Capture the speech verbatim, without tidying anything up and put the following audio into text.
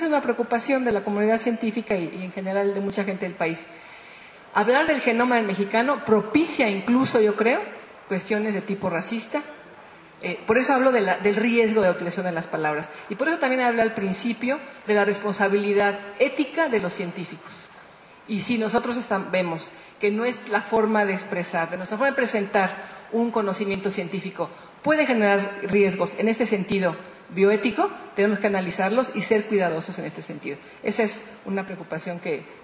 es una preocupación de la comunidad científica y, y en general de mucha gente del país. Hablar del genoma del mexicano propicia incluso, yo creo, cuestiones de tipo racista. Eh, por eso hablo de la, del riesgo de la utilización de las palabras. Y por eso también hablo al principio de la responsabilidad ética de los científicos. Y si nosotros estamos, vemos que no es la forma de expresar, de nuestra forma de presentar un conocimiento científico puede generar riesgos en este sentido bioético, tenemos que analizarlos y ser cuidadosos en este sentido. Esa es una preocupación que